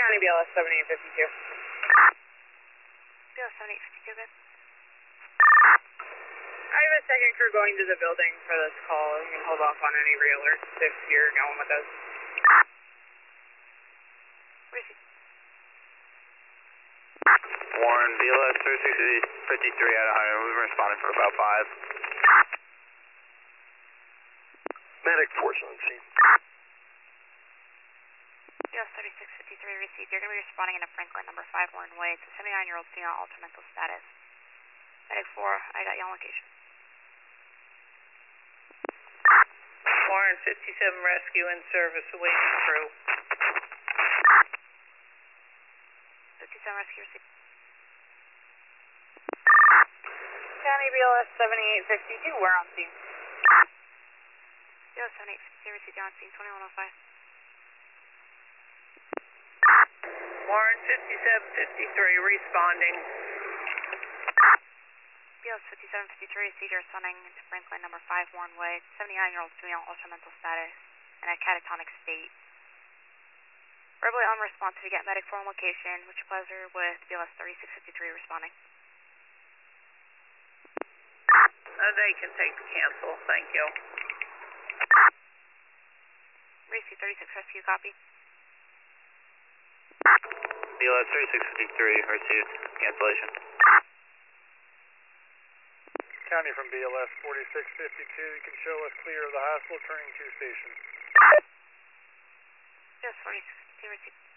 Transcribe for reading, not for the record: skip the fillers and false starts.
County BLS 7852. BLS 7852, good. I have a second crew going to the building for this call. You can hold off on any re-alerts if you're going with us. Receive. Warren, BLS 3653 out of Hunter. We've been responding for about 5. Medic force on scene. BLS 3653 received. You're going to be responding in a Franklin number 5 Warren Way. It's a 79-year-old female, altered mental status. Medic 4, I got you on location. Warren, 57 rescue in service, awaiting crew. 57 rescue received. County BLS 7852, we're on scene. BLS 7852 received. You're on scene 2105. Warren, 5753, responding. BLS 5753 received. You're responding to Franklin number 5 Warren Way. 79-year-old female, altered mental status, in a catatonic state. Verbally unresponsive to get medic 4 on location. What's your pleasure with BLS 3653 responding? They can take the cancel, thank you. Receive 36 rescue, copy. BLS 3653 received. Cancellation. County from BLS 4652, you can show us clear of the hospital, turning to station. BLS 4652 received.